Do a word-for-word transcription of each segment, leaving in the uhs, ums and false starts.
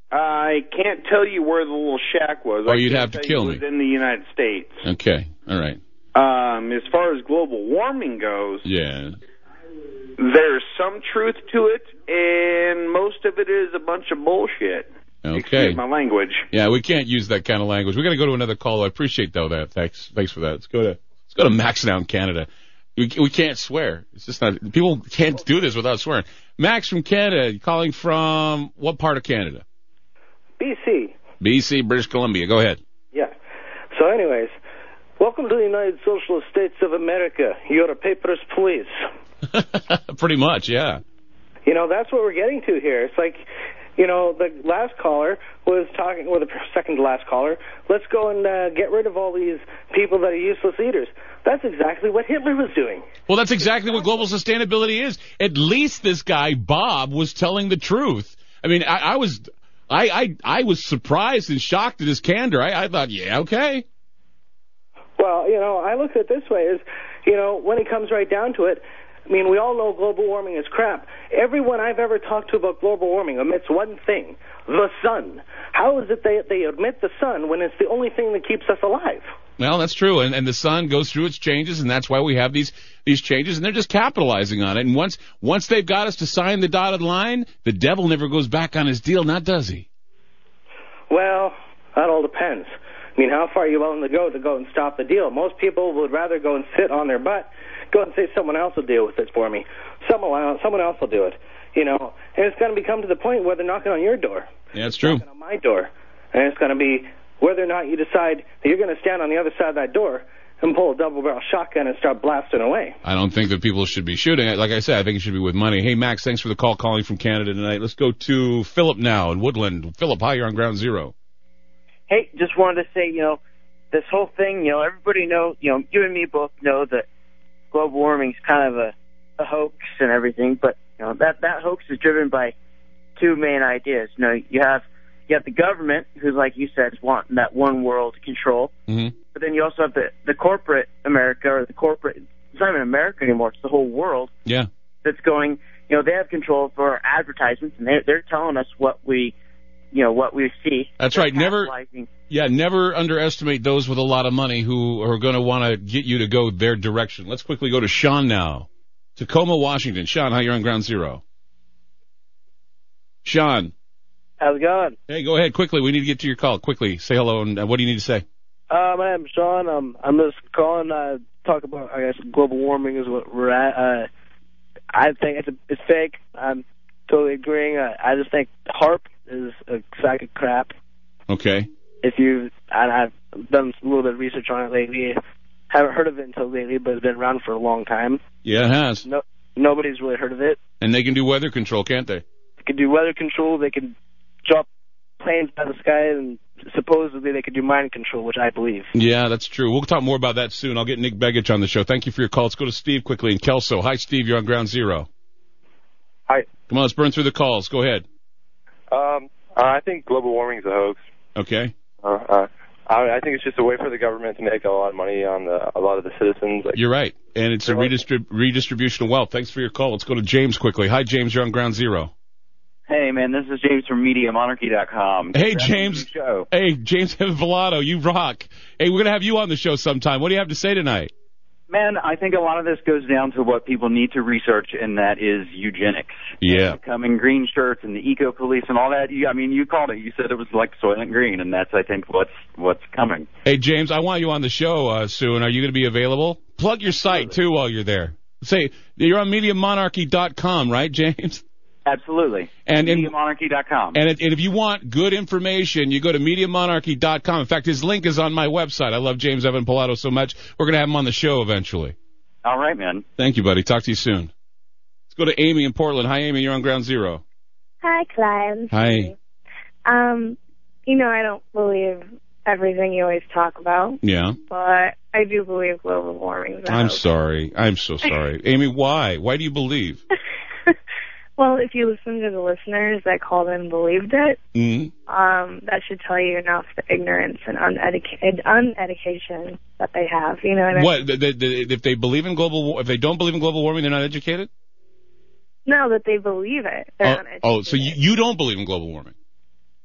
I can't tell you where the little shack was. Or I you'd can't have to tell kill you me. It was in the United States. Okay, all right. Um, as far as global warming goes, Yeah. there's some truth to it, and most of it is a bunch of bullshit. Okay. Excuse my language. Yeah, we can't use that kind of language. We're going to go to another call. I appreciate, though, that. Thanks Thanks for that. Let's go to let's go to Max now in Canada. We, we can't swear. It's just not, people can't do this without swearing. Max from Canada, calling from what part of Canada? B C. B C, British Columbia. Go ahead. Yeah. So anyways, welcome to the United Socialist States of America. You're a paperless police. Pretty much, yeah. You know, that's what we're getting to here. It's like, you know, the last caller was talking, or the second to last caller, let's go and uh, get rid of all these people that are useless leaders. That's exactly what Hitler was doing. Well, that's exactly what global sustainability is. At least this guy, Bob, was telling the truth. I mean, I, I was I, I I was surprised and shocked at his candor. I, I thought, yeah, okay. Well, you know, I look at it this way is, you know, when it comes right down to it, I mean, we all know global warming is crap. Everyone I've ever talked to about global warming admits one thing, the sun. How is it they, they admit the sun when it's the only thing that keeps us alive? Well, that's true, and, and the sun goes through its changes, and that's why we have these these changes, and they're just capitalizing on it. And once once they've got us to sign the dotted line, the devil never goes back on his deal, not does he? Well, that all depends. I mean, how far are you willing to go to go and stop the deal? Most people would rather go and sit on their butt, go and say someone else will deal with this for me. Someone else, someone else will do it, you know. And it's going to become to the point where they're knocking on your door. Yeah, that's true. Knocking on my door. And it's going to be whether or not you decide that you're going to stand on the other side of that door and pull a double-barrel shotgun and start blasting away. I don't think that people should be shooting. Like I said, I think it should be with money. Hey, Max, thanks for the call calling from Canada tonight. Let's go to Philip now in Woodland. Philip, hi, you're on Ground Zero. Hey, just wanted to say, you know, this whole thing, you know, everybody know, you know, you and me both know that global warming is kind of a, a hoax and everything, but, you know, that, that hoax is driven by two main ideas. You know, you have You have the government, who, like you said, is wanting that one world control. Mm-hmm. But then you also have the, the corporate America, or the corporate, it's not even America anymore, it's the whole world. Yeah. That's going, you know, they have control for our advertisements, and they're, they're telling us what we, you know, what we see. That's they're right. Never, yeah, never underestimate those with a lot of money who are going to want to get you to go their direction. Let's quickly go to Sean now. Tacoma, Washington. Sean, how you're on Ground Zero? Sean. How's it going? Hey, go ahead quickly. We need to get to your call. Quickly, say hello, and uh, what do you need to say? Uh, my name's Sean. Um, I'm just calling uh talk about, I guess, global warming is what we're at. Uh, I think it's a, it's fake. I'm totally agreeing. Uh, I just think HAARP is a sack of crap. Okay. If you, I, I've done a little bit of research on it lately. Haven't heard of it until lately, but it's been around for a long time. Yeah, it has. No, nobody's really heard of it. And they can do weather control, can't they? They can do weather control. They can drop planes out of the sky, and supposedly they could do mind control, which I believe. Yeah, that's true. We'll talk more about that soon. I'll get Nick Begich on the show. Thank you for your call. Let's go to Steve quickly in Kelso. Hi, Steve. You're on Ground Zero. Hi. Come on, let's burn through the calls. Go ahead. Um, uh, I think global warming is a hoax. Okay. Uh, uh, I, I think it's just a way for the government to make a lot of money on the, a lot of the citizens. Like, You're right. And it's a redistrib- redistribution of wealth. Thanks for your call. Let's go to James quickly. Hi, James. You're on Ground Zero. Hey, man, this is James from Media Monarchy dot com. Hey, James. Hey, James Villado, you rock. Hey, we're going to have you on the show sometime. What do you have to say tonight? Man, I think a lot of this goes down to what people need to research, and that is eugenics. Yeah. And becoming green shirts and the eco-police and all that. You, I mean, you called it. You said it was like Soylent Green, and that's, I think, what's what's coming. Hey, James, I want you on the show uh, soon. Are you going to be available? Plug your site, too, while you're there. Say, you're on Media Monarchy dot com, right, James? Absolutely. And Media Monarchy dot com. And, it, and if you want good information, you go to Media Monarchy dot com. In fact, his link is on my website. I love James Evan Pilato so much. We're going to have him on the show eventually. All right, man. Thank you, buddy. Talk to you soon. Let's go to Amy in Portland. Hi, Amy. You're on Ground Zero. Hi, Clyde. Hi. Um, you know, I don't believe everything you always talk about. Yeah. But I do believe global warming is a I'm hoax. sorry. I'm so sorry. Amy, why? Why do you believe? Well, if you listen to the listeners that called in and believed it, mm-hmm. um, that should tell you enough the ignorance and uneduca- uneducation that they have. You know what I mean? What? The, the, the, if they believe in global, if they don't believe in global warming, they're not educated? No, that they believe it. They're Oh, uneducated. oh so you, you don't believe in global warming?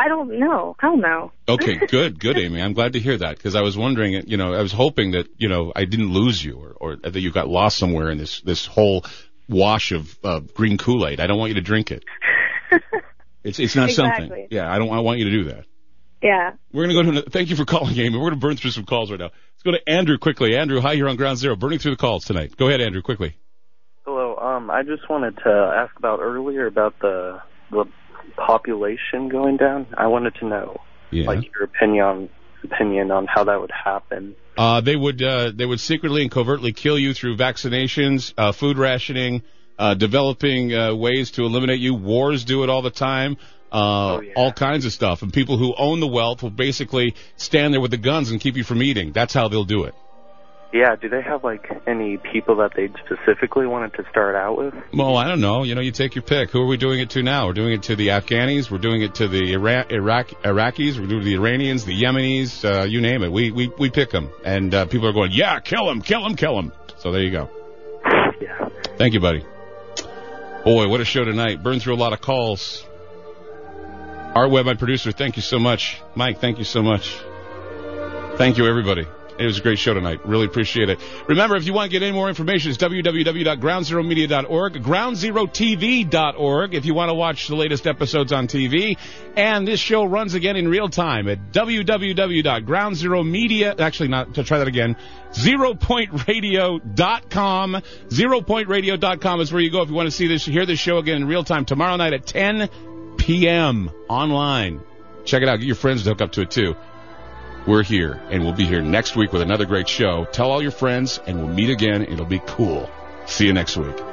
I don't know. Hell no. Okay, good, good, Amy. I'm glad to hear that because I was wondering, you know, I was hoping that, you know, I didn't lose you or, or that you got lost somewhere in this, this whole wash of uh, green Kool-Aid. I don't want you to drink it. It's it's not exactly. something. Yeah, I don't I want you to do that. Yeah. We're going to go to another, thank you for calling, Amy. We're going to burn through some calls right now. Let's go to Andrew quickly. Andrew, hi, you're on Ground Zero. Burning through the calls tonight. Go ahead, Andrew, quickly. Hello. Um, I just wanted to ask about earlier about the the population going down. I wanted to know, yeah. like, your opinion on opinion on how that would happen. Uh, they would uh, they would secretly and covertly kill you through vaccinations, uh, food rationing, uh, developing uh, ways to eliminate you. Wars do it all the time. Uh, oh, yeah. All kinds of stuff. And people who own the wealth will basically stand there with the guns and keep you from eating. That's how they'll do it. Yeah, do they have, like, any people that they specifically wanted to start out with? Well, I don't know. You know, you take your pick. Who are we doing it to now? We're doing it to the Afghanis. We're doing it to the Ira- Iraq Iraqis. We're doing it to the Iranians, the Yemenis, uh, you name it. We we we pick them. And uh, people are going, yeah, kill him, kill him, kill him. So there you go. Yeah. Thank you, buddy. Boy, what a show tonight. Burned through a lot of calls. Art Webb, my producer, thank you so much. Mike, thank you so much. Thank you, everybody. It was a great show tonight. Really appreciate it. Remember, if you want to get any more information, it's w w w dot ground zero media dot org, ground zero t v dot org if you want to watch the latest episodes on T V. And this show runs again in real time at w w w dot ground zero media, actually not, to try that again, zero point radio dot com. zero point radio dot com is where you go if you want to see this, hear this show again in real time tomorrow night at ten p.m. online. Check it out. Get your friends to hook up to it, too. We're here, and we'll be here next week with another great show. Tell all your friends, and we'll meet again. It'll be cool. See you next week.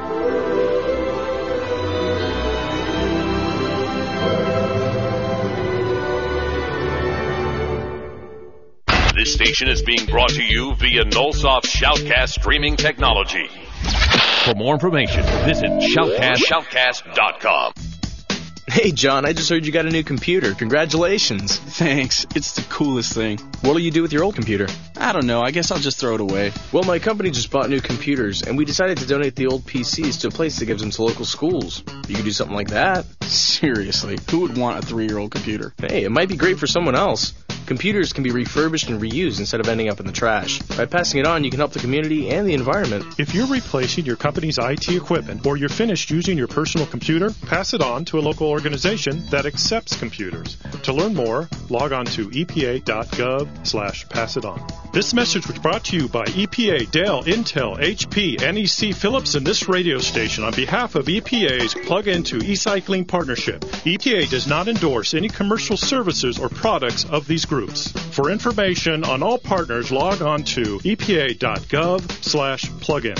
This station is being brought to you via Nullsoft Shoutcast streaming technology. For more information, visit shoutcast shoutcast dot com. Hey, John, I just heard you got a new computer. Congratulations. Thanks. It's the coolest thing. What'll you do with your old computer? I don't know. I guess I'll just throw it away. Well, my company just bought new computers, and we decided to donate the old P Cs to a place that gives them to local schools. You could do something like that. Seriously, who would want a three-year-old computer? Hey, it might be great for someone else. Computers can be refurbished and reused instead of ending up in the trash. By passing it on, you can help the community and the environment. If you're replacing your company's I T equipment or you're finished using your personal computer, pass it on to a local organization that accepts computers. To learn more, log on to e p a dot gov slash pass it on. This message was brought to you by E P A, Dell, Intel, H P, N E C, Philips, and this radio station on behalf of E P A's Plug Into E-Cycling Partnership. E P A does not endorse any commercial services or products of these groups. For information on all partners, log on to e p a dot gov slash plugin.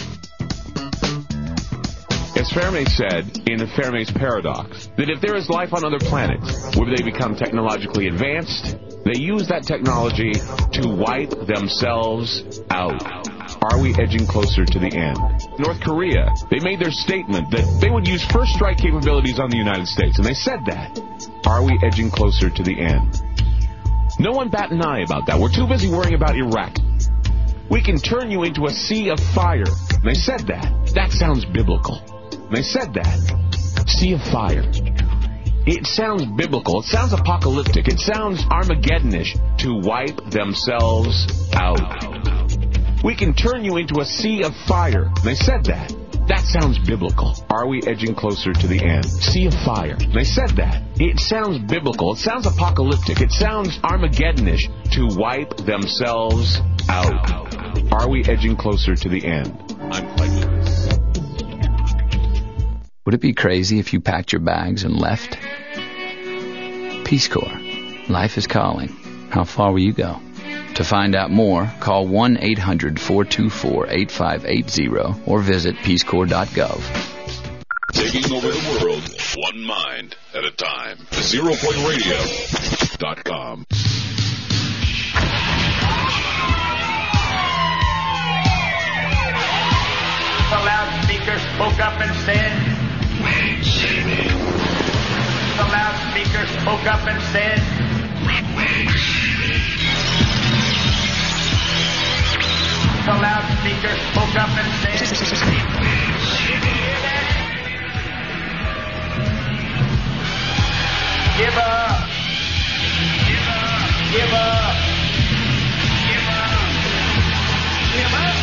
As Fermi said in Fermi's paradox, that if there is life on other planets where they become technologically advanced, they use that technology to wipe themselves out. Are we edging closer to the end? North Korea, they made their statement that they would use first strike capabilities on the United States, and they said that. Are we edging closer to the end? No one bat an eye about that. We're too busy worrying about Iraq. We can turn you into a sea of fire. And they said that. That sounds biblical. And they said that. Sea of fire. It sounds biblical. It sounds apocalyptic. It sounds Armageddonish. To wipe themselves out. We can turn you into a sea of fire. And they said that. That sounds biblical. Are we edging closer to the end? Sea of fire. They said that. It sounds biblical. It sounds apocalyptic. It sounds Armageddonish. To wipe themselves out. Are we edging closer to the end? I'm pledging this. Would it be crazy if you packed your bags and left? Peace Corps. Life is calling. How far will you go? To find out more, call one eight hundred four two four eight five eight zero or visit peace corps dot gov. Taking over the world, one mind at a time. zero point radio dot com. The loudspeaker spoke up and said, "Wait, Jimmy." The loudspeaker spoke up and said, "Wait, Jimmy." The loudspeaker spoke up and said, "Give up." Give up. Give up. Give up.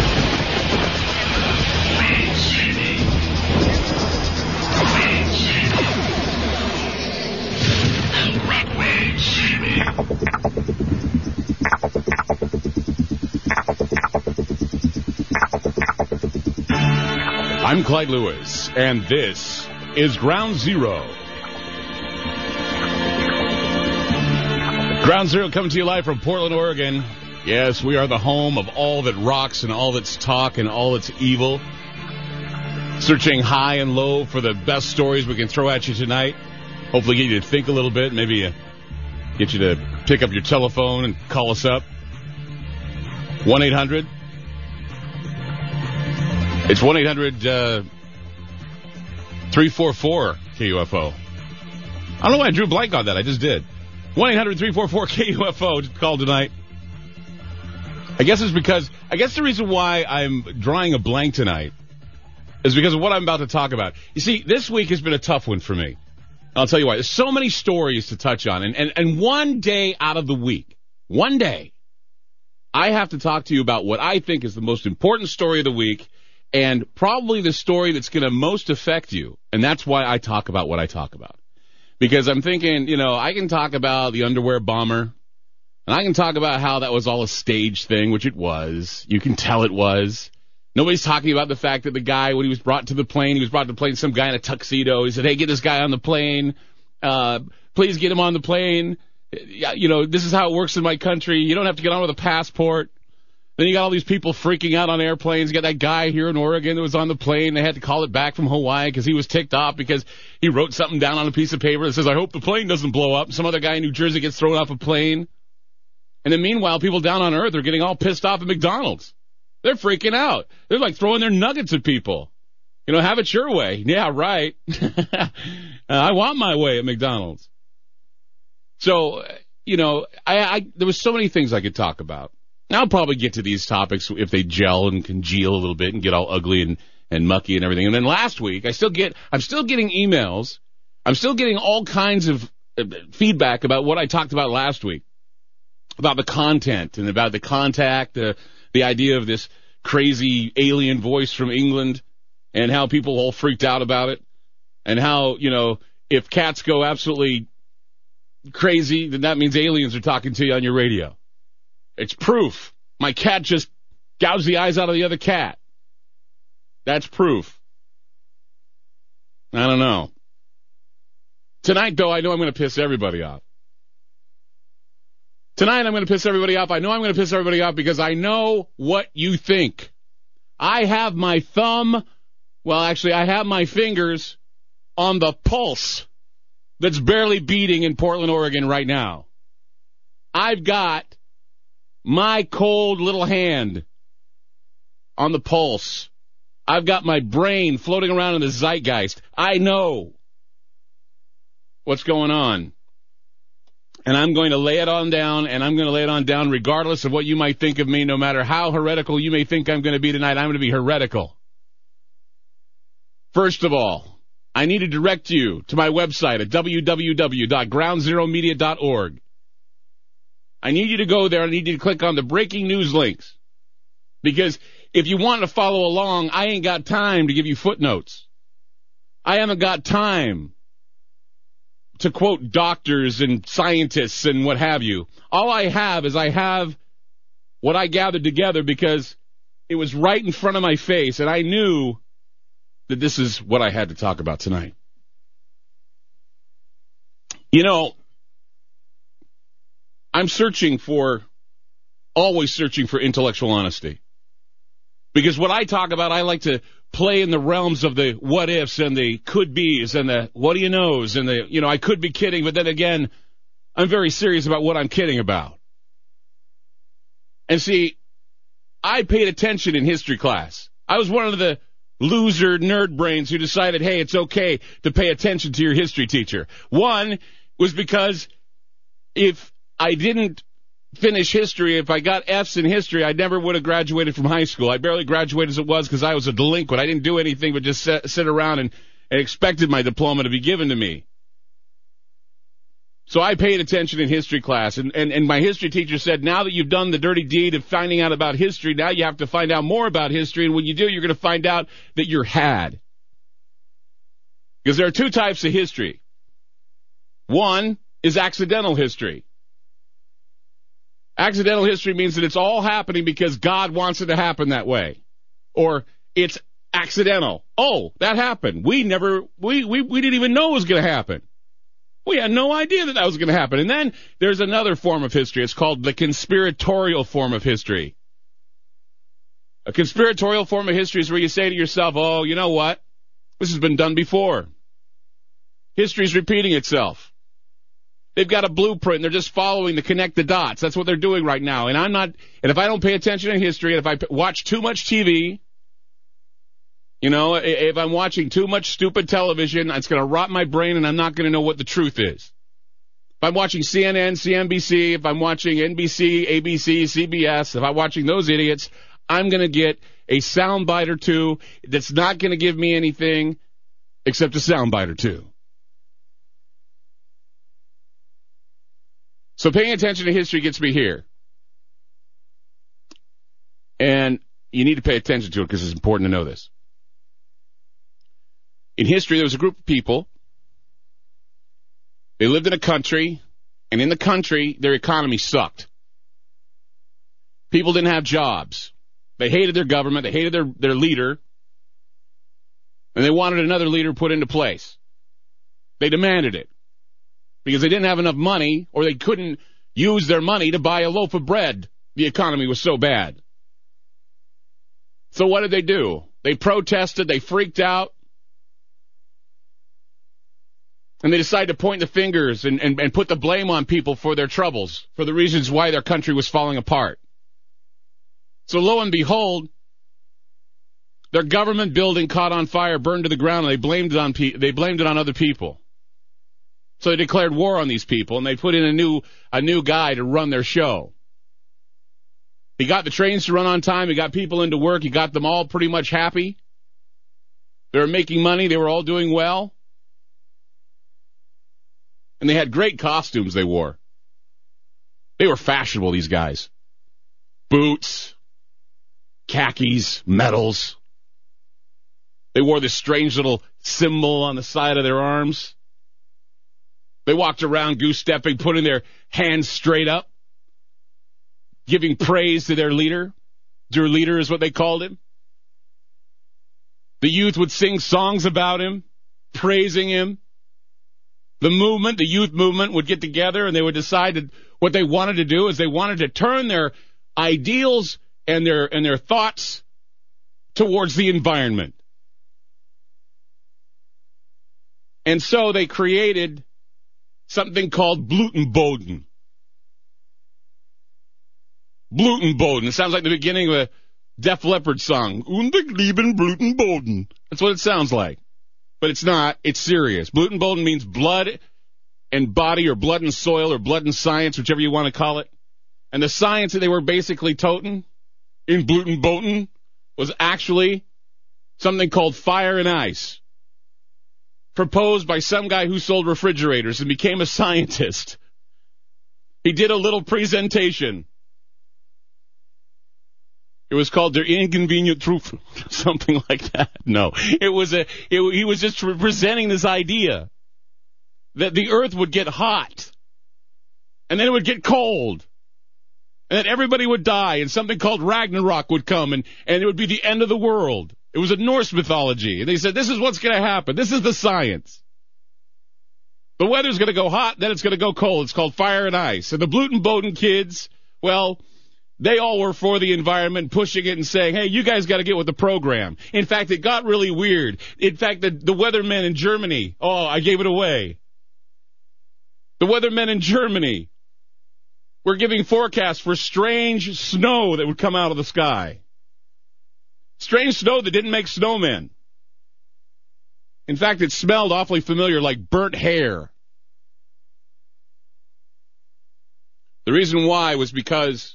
I'm Clyde Lewis, and this is Ground Zero. Ground Zero coming to you live from Portland, Oregon. Yes, we are the home of all that rocks and all that's talk and all that's evil. Searching high and low for the best stories we can throw at you tonight. Hopefully get you to think a little bit, maybe uh, get you to pick up your telephone and call us up. one eight hundred It's one eight hundred three four four K U F O. I don't know why I drew a blank on that. I just did. one eight hundred three four four K U F O call tonight. I guess it's because, I guess the reason why I'm drawing a blank tonight is because of what I'm about to talk about. You see, this week has been a tough one for me. I'll tell you why. There's so many stories to touch on. And, and, and one day out of the week, one day, I have to talk to you about what I think is the most important story of the week and probably the story that's going to most affect you. And that's why I talk about what I talk about. Because I'm thinking, you know, I can talk about the underwear bomber, and I can talk about how that was all a stage thing, which it was. You can tell it was. Nobody's talking about the fact that the guy, when he was brought to the plane, he was brought to the plane, some guy in a tuxedo. He said, hey, get this guy on the plane. Uh, please get him on the plane. You know, this is how it works in my country. You don't have to get on with a passport. Then you got all these people freaking out on airplanes. You got that guy here in Oregon that was on the plane. They had to call it back from Hawaii because he was ticked off because he wrote something down on a piece of paper that says, I hope the plane doesn't blow up. Some other guy in New Jersey gets thrown off a plane. And then meanwhile, people down on Earth are getting all pissed off at McDonald's. They're freaking out. They're like throwing their nuggets at people. You know, have it your way. Yeah, right. uh, I want my way at McDonald's. So, you know, I, I there was so many things I could talk about. I'll probably get to these topics if they gel and congeal a little bit and get all ugly and, and mucky and everything. And then last week, I still get, I'm still getting emails. I'm still getting all kinds of feedback about what I talked about last week, about the content and about the contact, the, the idea of this crazy alien voice from England and how people all freaked out about it and how, you know, if cats go absolutely crazy, then that means aliens are talking to you on your radio. It's proof. My cat just gouged the eyes out of the other cat. That's proof. I don't know. Tonight, though, I know I'm going to piss everybody off. Tonight, I'm going to piss everybody off. I know I'm going to piss everybody off because I know what you think. I have my thumb, well, actually, I have my fingers on the pulse that's barely beating in Portland, Oregon right now. I've got my cold little hand on the pulse. I've got my brain floating around in the zeitgeist. I know what's going on. And I'm going to lay it on down, and I'm going to lay it on down regardless of what you might think of me, no matter how heretical you may think I'm going to be tonight. I'm going to be heretical. First of all, I need to direct you to my website at w w w dot ground zero media dot org. I need you to go there. I need you to click on the breaking news links. Because if you want to follow along, I ain't got time to give you footnotes. I haven't got time to quote doctors and scientists and what have you. All I have is I have what I gathered together because it was right in front of my face, and I knew that this is what I had to talk about tonight. You know, I'm searching for, always searching for intellectual honesty. Because what I talk about, I like to play in the realms of the what-ifs and the could-bes and the what-do-you-knows and the, you know, I could be kidding, but then again, I'm very serious about what I'm kidding about. And see, I paid attention in history class. I was one of the loser nerd brains who decided, hey, it's okay to pay attention to your history teacher. One was because if I didn't finish history, if I got F's in history, I never would have graduated from high school. I barely graduated as it was because I was a delinquent. I didn't do anything but just sit, sit around and, and expected my diploma to be given to me. So I paid attention in history class, and, and, and my history teacher said, now that you've done the dirty deed of finding out about history, now you have to find out more about history, and when you do, you're going to find out that you're had. Because there are two types of history. One is accidental history. Accidental history means that it's all happening because God wants it to happen that way. Or it's accidental. Oh, that happened. We never, we, we, we didn't even know it was going to happen. We had no idea that that was going to happen. And then there's another form of history. It's called the conspiratorial form of history. A conspiratorial form of history is where you say to yourself, oh, you know what? This has been done before. History's repeating itself. They've got a blueprint, and they're just following to connect the dots. That's what they're doing right now. And I'm not, and if I don't pay attention in history, and if I p- watch too much T V, you know, if I'm watching too much stupid television, it's going to rot my brain, and I'm not going to know what the truth is. If I'm watching C N N, C N B C, if I'm watching N B C, A B C, C B S, if I'm watching those idiots, I'm going to get a soundbite or two that's not going to give me anything except a soundbite or two. So paying attention to history gets me here. And you need to pay attention to it because it's important to know this. In history, there was a group of people. They lived in a country, and in the country, their economy sucked. People didn't have jobs. They hated their government. They hated their, their leader. And they wanted another leader put into place. They demanded it. Because they didn't have enough money, or they couldn't use their money to buy a loaf of bread. The economy was so bad. So what did they do? They protested, they freaked out, and they decided to point the fingers and, and, and put the blame on people for their troubles, for the reasons why their country was falling apart. So lo and behold, their government building caught on fire, burned to the ground, and they blamed it on pe- they blamed it on other people. So they declared war on these people, and they put in a new a new guy to run their show. He got the trains to run on time. He got people into work. He got them all pretty much happy. They were making money. They were all doing well. And they had great costumes they wore. They were fashionable, these guys. Boots, khakis, medals. They wore this strange little symbol on the side of their arms. They walked around goose-stepping, putting their hands straight up, giving praise to their leader. Their leader is what they called him. The youth would sing songs about him, praising him. The movement, the youth movement, would get together, and they would decide that what they wanted to do is they wanted to turn their ideals and their and their thoughts towards the environment. And so they created something called Blutenboden. Blutenboden. It sounds like the beginning of a Def Leppard song. Und ich lieben Blutenboden. That's what it sounds like. But it's not. It's serious. Blutenboden means blood and body, or blood and soil, or blood and science, whichever you want to call it. And the science that they were basically toting in Blutenboden was actually something called fire and ice, proposed by some guy who sold refrigerators and became a scientist. He did a little presentation. It was called Der Inconvenient Truth, something like that. No, it was a. It, he was just presenting this idea that the earth would get hot, and then it would get cold, and then everybody would die, and something called Ragnarok would come, and, and it would be the end of the world. It was a Norse mythology, and they said, this is what's going to happen. This is the science. The weather's going to go hot, then it's going to go cold. It's called fire and ice. And the Blutenboden kids, well, they all were for the environment, pushing it and saying, hey, you guys got to get with the program. In fact, it got really weird. In fact, the, the weathermen in Germany, oh, I gave it away. The weathermen in Germany were giving forecasts for strange snow that would come out of the sky. Strange snow that didn't make snowmen. In fact, it smelled awfully familiar, like burnt hair. The reason why was because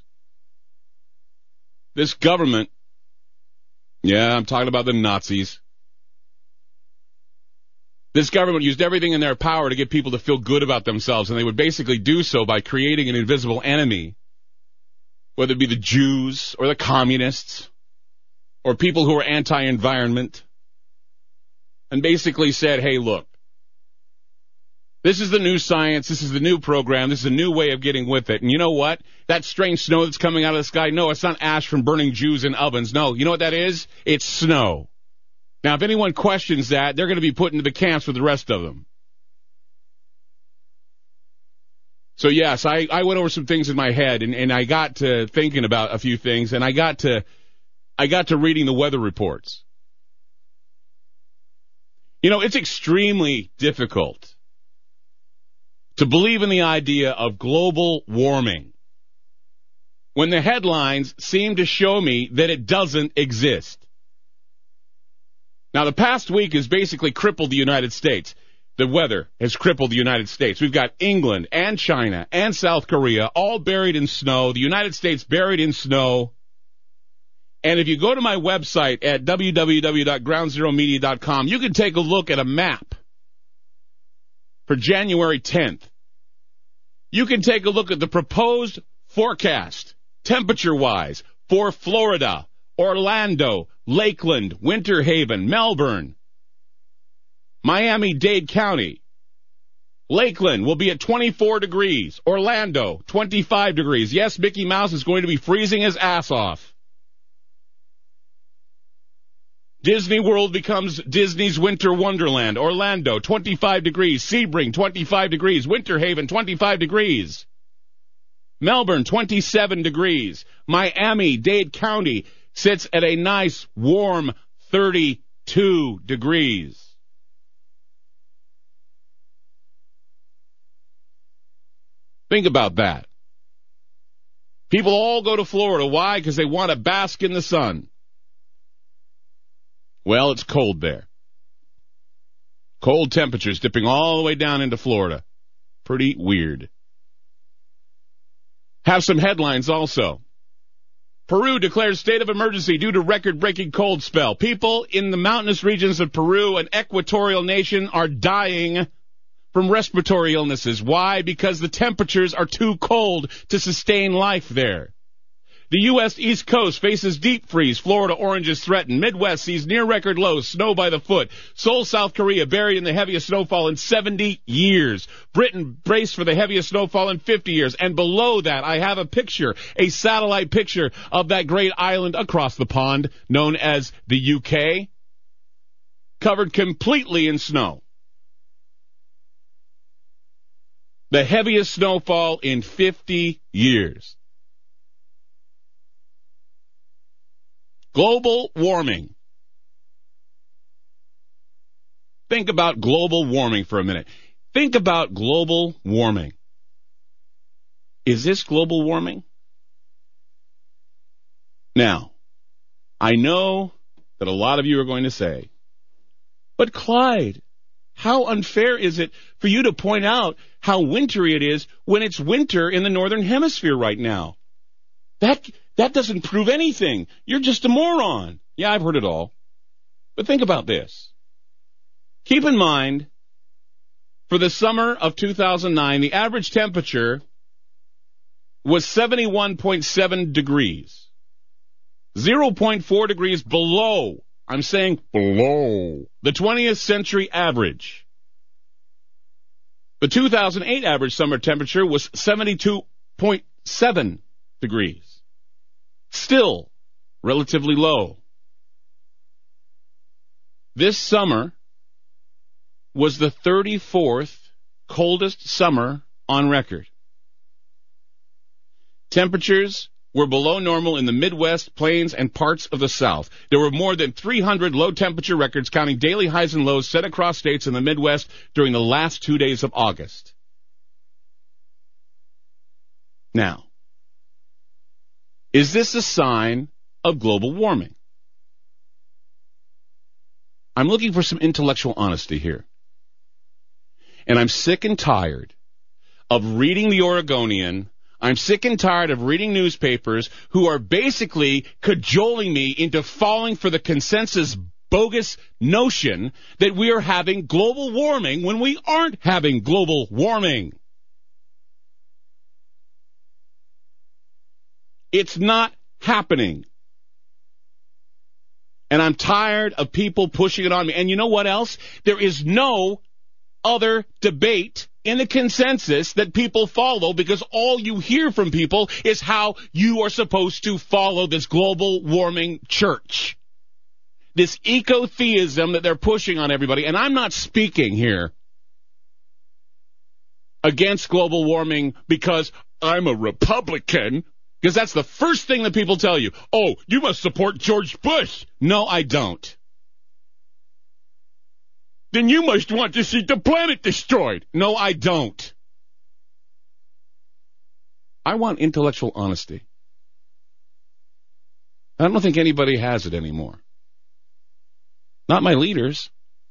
this government, yeah, I'm talking about the Nazis. This government used everything in their power to get people to feel good about themselves, and they would basically do so by creating an invisible enemy, whether it be the Jews or the communists or people who are anti-environment, and basically said, hey, look, this is the new science, this is the new program, this is a new way of getting with it. And you know what? That strange snow that's coming out of the sky, no, it's not ash from burning Jews in ovens. No, you know what that is? It's snow. Now, if anyone questions that, they're going to be put into the camps with the rest of them. So, yes, I, I went over some things in my head, and, and I got to thinking about a few things, and I got to I got to reading the weather reports. You know, it's extremely difficult to believe in the idea of global warming when the headlines seem to show me that it doesn't exist. Now, the past week has basically crippled the United States. The weather has crippled the United States. We've got England and China and South Korea all buried in snow, the United States buried in snow. And if you go to my website at w w w dot ground zero media dot com, you can take a look at a map for January tenth. You can take a look at the proposed forecast, temperature-wise, for Florida, Orlando, Lakeland, Winter Haven, Melbourne, Miami-Dade County. Lakeland will be at twenty-four degrees. Orlando, twenty-five degrees. Yes, Mickey Mouse is going to be freezing his ass off. Disney World becomes Disney's Winter Wonderland. Orlando, twenty-five degrees. Sebring, twenty-five degrees. Winter Haven, twenty-five degrees. Melbourne, twenty-seven degrees. Miami-Dade County sits at a nice, warm thirty-two degrees. Think about that. People all go to Florida. Why? Because they want to bask in the sun. Well, it's cold there. Cold temperatures dipping all the way down into Florida. Pretty weird. Have some headlines also. Peru declares state of emergency due to record-breaking cold spell. People in the mountainous regions of Peru, an equatorial nation, are dying from respiratory illnesses. Why? Because the temperatures are too cold to sustain life there. The U S East Coast faces deep freeze. Florida orange is threatened. Midwest sees near-record lows, snow by the foot. Seoul, South Korea, buried in the heaviest snowfall in seventy years. Britain braced for the heaviest snowfall in fifty years. And below that, I have a picture, a satellite picture of that great island across the pond known as the U K, covered completely in snow. The heaviest snowfall in fifty years. Global warming. Think about global warming for a minute. Think about global warming. Is this global warming? Now, I know that a lot of you are going to say, but Clyde, how unfair is it for you to point out how wintry it is when it's winter in the northern hemisphere right now? That that doesn't prove anything. You're just a moron. Yeah, I've heard it all. But think about this. Keep in mind, for the summer of two thousand nine, the average temperature was seventy-one point seven degrees. zero point four degrees below, I'm saying below, the twentieth century average. The two thousand eight average summer temperature was seventy-two point seven degrees. Still relatively low. This summer was the thirty-fourth coldest summer on record. Temperatures were below normal in the Midwest, Plains, and parts of the South. There were more than three hundred low-temperature records, counting daily highs and lows set across states in the Midwest during the last two days of August. Now, is this a sign of global warming? I'm looking for some intellectual honesty here. And I'm sick and tired of reading the Oregonian. I'm sick and tired of reading newspapers who are basically cajoling me into falling for the consensus bogus notion that we are having global warming when we aren't having global warming. It's not happening. And I'm tired of people pushing it on me. And you know what else? There is no other debate in the consensus that people follow, because all you hear from people is how you are supposed to follow this global warming church. This eco-theism that they're pushing on everybody. And I'm not speaking here against global warming because I'm a Republican, because that's the first thing that people tell you. Oh, you must support George Bush. No, I don't. Then you must want to see the planet destroyed. No, I don't. I want intellectual honesty. I don't think anybody has it anymore. Not my leaders.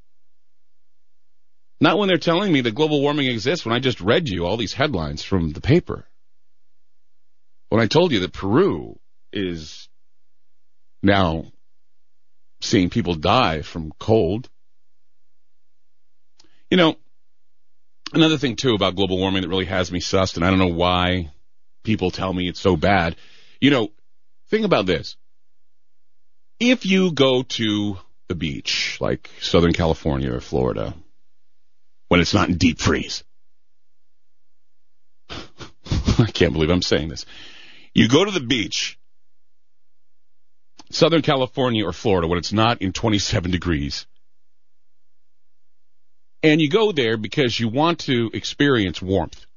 Not when they're telling me that global warming exists when I just read you all these headlines from the paper. When I told you that Peru is now seeing people die from cold. You know, another thing, too, about global warming that really has me sussed, and I don't know why people tell me it's so bad. You know, think about this. If you go to the beach, like Southern California or Florida, when it's not in deep freeze. I can't believe I'm saying this. You go to the beach, Southern California or Florida, when it's not in twenty-seven degrees. And you go there because you want to experience warmth.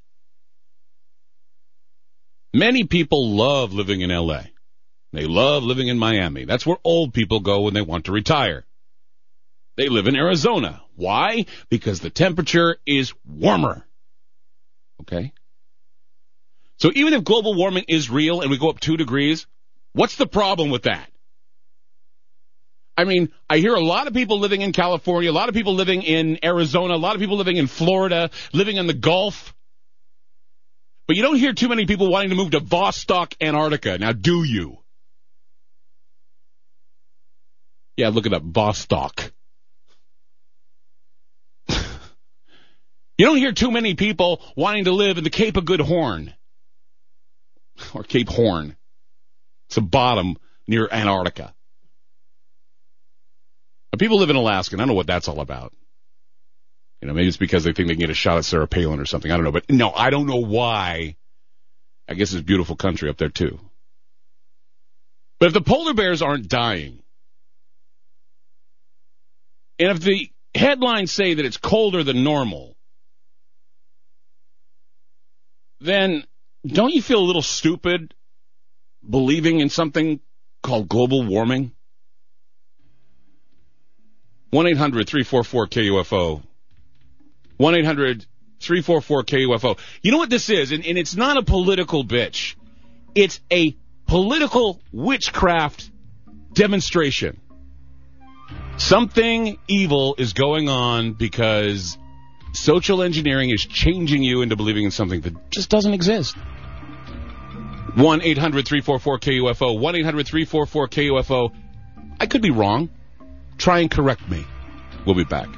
Many people love living in L A. They love living in Miami. That's where old people go when they want to retire. They live in Arizona. Why? Because the temperature is warmer. Okay? So even if global warming is real and we go up two degrees, what's the problem with that? I mean, I hear a lot of people living in California, a lot of people living in Arizona, a lot of people living in Florida, living in the Gulf. But you don't hear too many people wanting to move to Vostok, Antarctica. Now, do you? Yeah, look it up, Vostok. You don't hear too many people wanting to live in the Cape of Good Horn. Or Cape Horn. It's a bottom near Antarctica. But people live in Alaska, and I don't know what that's all about. You know, maybe it's because they think they can get a shot at Sarah Palin or something. I don't know. But no, I don't know why. I guess it's a beautiful country up there, too. But if the polar bears aren't dying, and if the headlines say that it's colder than normal, then don't you feel a little stupid believing in something called global warming? one eight hundred three four four K U F O. one eight hundred three four four K U F O. You know what this is? And, and it's not a political bitch. It's a political witchcraft demonstration. Something evil is going on because social engineering is changing you into believing in something that just doesn't exist. one eight hundred three four four K U F O. one eight hundred three four four K U F O. I could be wrong. Try and correct me. We'll be back.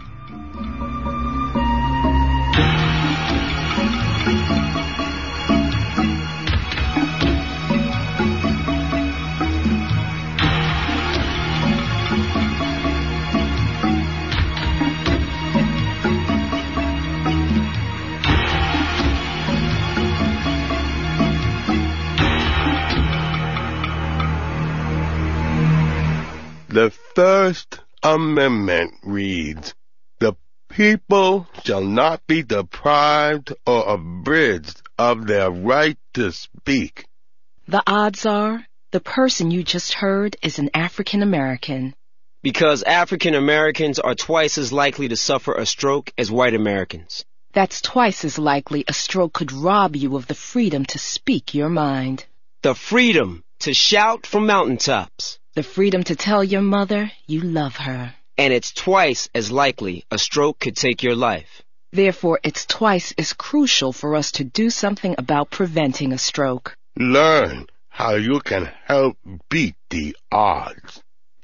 The First Amendment reads, "The people shall not be deprived or abridged of their right to speak." The odds are the person you just heard is an African American. Because African Americans are twice as likely to suffer a stroke as white Americans. That's twice as likely a stroke could rob you of the freedom to speak your mind. The freedom to shout from mountaintops. The freedom to tell your mother you love her. And it's twice as likely a stroke could take your life. Therefore, it's twice as crucial for us to do something about preventing a stroke. Learn how you can help beat the odds.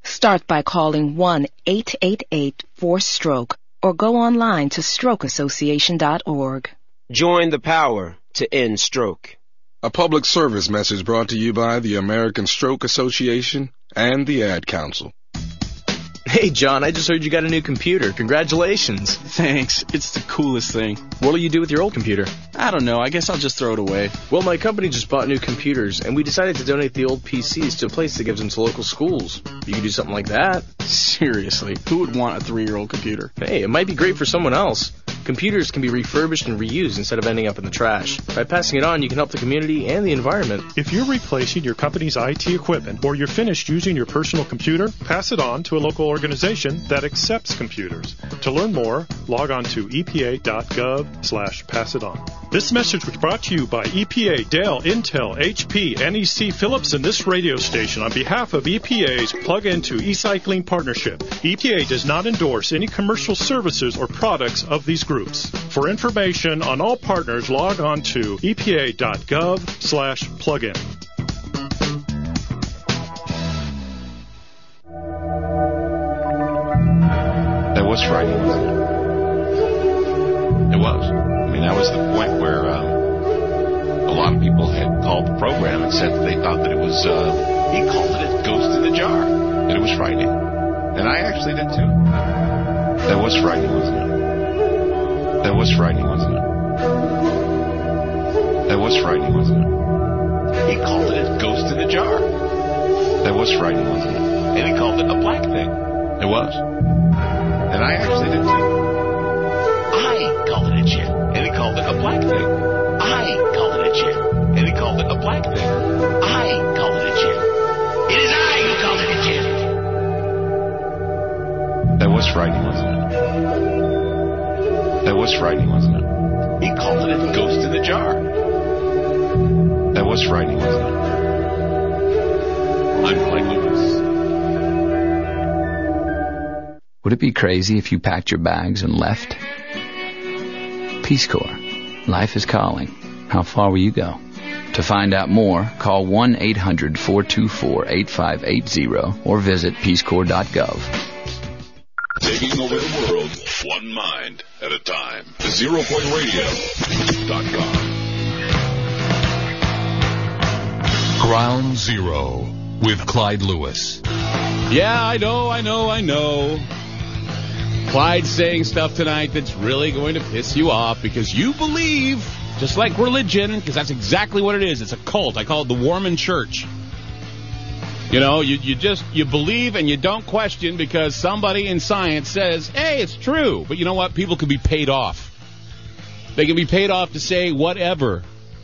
Start by calling one eight eight eight four stroke or go online to stroke association dot org. Join the power to end stroke. A public service message brought to you by the American Stroke Association and the Ad Council. Hey, John, I just heard you got a new computer. Congratulations. Thanks. It's the coolest thing. What'll you do with your old computer? I don't know. I guess I'll just throw it away. Well, my company just bought new computers, and we decided to donate the old P Cs to a place that gives them to local schools. You could do something like that. Seriously, who would want a three-year-old computer? Hey, it might be great for someone else. Computers can be refurbished and reused instead of ending up in the trash. By passing it on, you can help the community and the environment. If you're replacing your company's I T equipment or you're finished using your personal computer, pass it on to a local organization that accepts computers. To learn more, log on to E P A dot gov slash pass it on. This message was brought to you by E P A, Dell, Intel, H P, N E C, Philips, and this radio station on behalf of E P A's Plug Into E-Cycling Partnership. E P A does not endorse any commercial services or products of these groups. For information on all partners, log on to E P A dot gov slash plug-in. That was frightening, wasn't it? It was. I mean, that was the point where um, a lot of people had called the program and said that they thought that it was, uh, he called it a ghost in the jar. And it was frightening. And I actually did too. That was frightening, wasn't it? That was frightening, wasn't it? That was frightening, wasn't it? He called it a ghost in the jar. That was frightening, wasn't it? And he called it a black thing. It was. And I actually did too. I called it a chip, and he called it a black thing. I called it a chip, and he called it a black thing. I called it a chip. It is I who called it a chip. That was frightening, wasn't it? That was frightening, wasn't it? He called it a ghost in the jar. That was frightening, wasn't it? I'm Clyde Lewis. Would it be crazy if you packed your bags and left? Peace Corps. Life is calling. How far will you go? To find out more, call one eight hundred four two four eight five eight zero or visit peace corps dot gov. Taking over the world, one mind at a time. zero point radio dot com. Ground Zero with Clyde Lewis. Yeah, I know, I know, I know. Clyde's saying stuff tonight that's really going to piss you off because you believe, just like religion, because that's exactly what it is. It's a cult. I call it the Mormon Church. You know, you, you just, you believe and you don't question because somebody in science says, hey, it's true. But you know what? People can be paid off. They can be paid off to say whatever.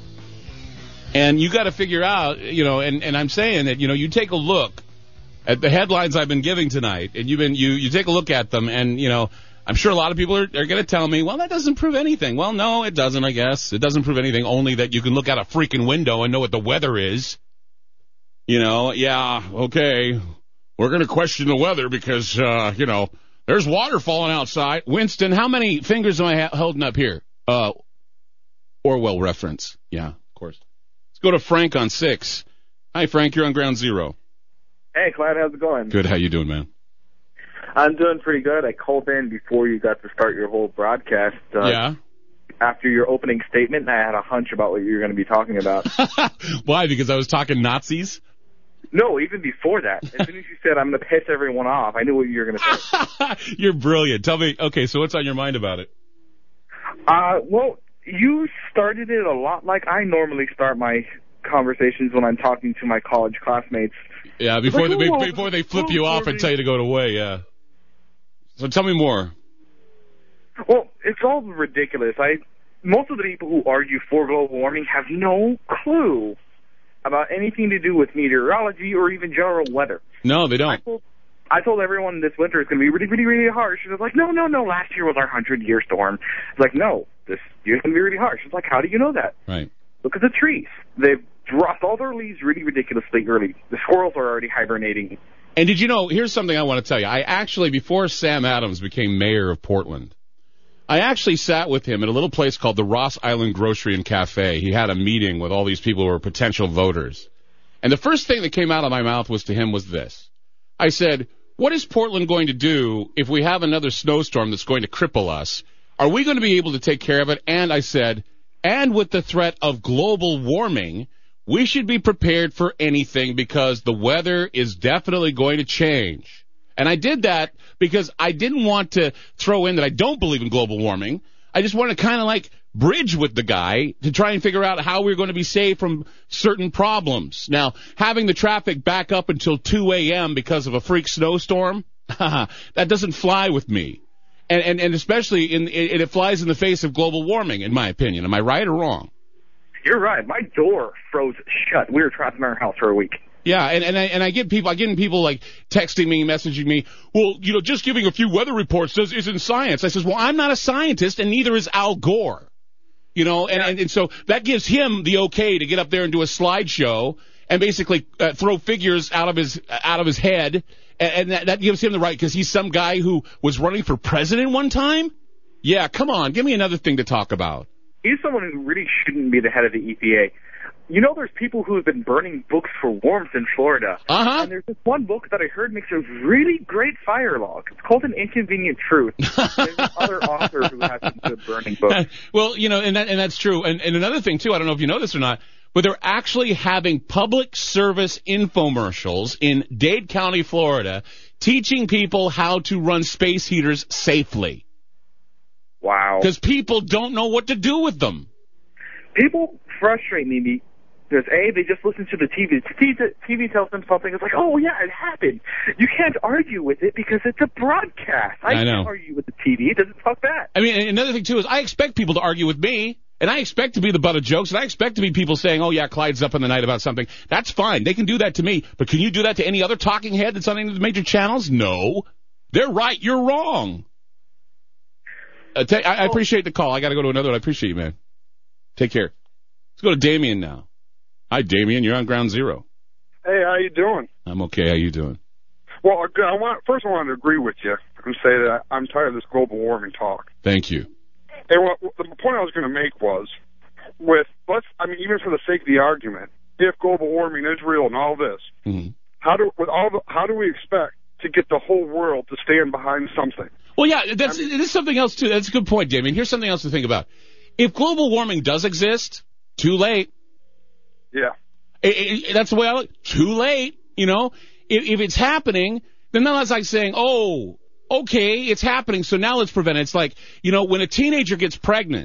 And you got to figure out, you know, and, and I'm saying that, you know, you take a look at the headlines I've been giving tonight, and you've been, you, you take a look at them, and, you know, I'm sure a lot of people are, are going to tell me, well, that doesn't prove anything. Well, no, it doesn't, I guess. It doesn't prove anything, only that you can look out a freaking window and know what the weather is. You know, yeah, okay, we're going to question the weather because, uh, you know, there's water falling outside. Winston, how many fingers am I ha- holding up here? Uh, Orwell reference. Yeah, of course. Let's go to Frank on six. Hi, Frank, you're on Ground Zero. Hey, Clyde, how's it going? Good, how you doing, man? I'm doing pretty good. I called in before you got to start your whole broadcast. Uh, yeah? After your opening statement, I had a hunch about what you were going to be talking about. Why, because I was talking Nazis? No, even before that. As soon as you said, I'm going to piss everyone off, I knew what you were going to say. You're brilliant. Tell me, okay, so what's on your mind about it? Uh, well, you started it a lot like I normally start my conversations when I'm talking to my college classmates. Yeah, before like, they oh, before they flip oh, you off and tell you to go away, yeah. So tell me more. Well, it's all ridiculous. I most of the people who argue for global warming have no clue about anything to do with meteorology or even general weather. No, they don't. I told, I told everyone this winter is going to be really, really, really harsh. And it's like, no, no, no, last year was our hundred-year storm. It's like, no, this year's going to be really harsh. It's like, how do you know that? Right. Look at the trees. They've dropped all their leaves really ridiculously early. The squirrels are already hibernating. And did you know, here's something I want to tell you. I actually, before Sam Adams became mayor of Portland, I actually sat with him at a little place called the Ross Island Grocery and Cafe. He had a meeting with all these people who were potential voters. And the first thing that came out of my mouth was to him was this. I said, what is Portland going to do if we have another snowstorm that's going to cripple us? Are we going to be able to take care of it? And I said, and with the threat of global warming, we should be prepared for anything because the weather is definitely going to change. And I did that because I didn't want to throw in that I don't believe in global warming. I just wanted to kind of like bridge with the guy to try and figure out how we're going to be saved from certain problems. Now, having the traffic back up until two a.m. because of a freak snowstorm, that doesn't fly with me. And, and, and especially in, it, it flies in the face of global warming, in my opinion. Am I right or wrong? You're right. My door froze shut. We were trapped in our house for a week. Yeah, and, and I and I get people, I get people like texting me, messaging me. Well, you know, just giving a few weather reports does isn't science. I says, well, I'm not a scientist, and neither is Al Gore. You know, and, and and so that gives him the okay to get up there and do a slideshow and basically uh, throw figures out of his out of his head, and, and that, that gives him the right because he's some guy who was running for president one time. Yeah, come on, give me another thing to talk about. He's someone who really shouldn't be the head of the E P A. You know, there's people who have been burning books for warmth in Florida. Uh-huh. And there's this one book that I heard makes a really great fire log. It's called An Inconvenient Truth. There's this other author who has some good burning books. Well, you know, and that and that's true. And, and another thing, too, I don't know if you know this or not, but they're actually having public service infomercials in Dade County, Florida, teaching people how to run space heaters safely. Wow. Because people don't know what to do with them. People frustrate me because, A, they just listen to the T V. The T V tells them something. It's like, oh, yeah, it happened. You can't argue with it because it's a broadcast. I, I know. can't argue with the T V. It doesn't talk back. I mean, another thing, too, is I expect people to argue with me, and I expect to be the butt of jokes, and I expect to be people saying, oh, yeah, Clyde's up in the night about something. That's fine. They can do that to me. But can you do that to any other talking head that's on any of the major channels? No. They're right. You're wrong. Uh, t- I, I appreciate the call. I got to go to another one. I appreciate you, man. Take care. Let's go to Damien now. Hi, Damien. You're on Ground Zero. Hey, how you doing? I'm okay. How you doing? Well, I want, first I wanted to agree with you and say that I'm tired of this global warming talk. Thank you. And what, the point I was going to make was, with let's, I mean, even for the sake of the argument, if global warming is real and all this, mm-hmm. how do with all the, how do we expect to get the whole world to stand behind something? Well, yeah, that's I mean, this is something else too. That's a good point, Damien. Here's something else to think about. If global warming does exist, too late. Yeah. It, it, that's the way I look. Too late. You know, if, if it's happening, then that's like saying, oh, okay, it's happening, so now let's prevent it. It's like, you know, when a teenager gets pregnant,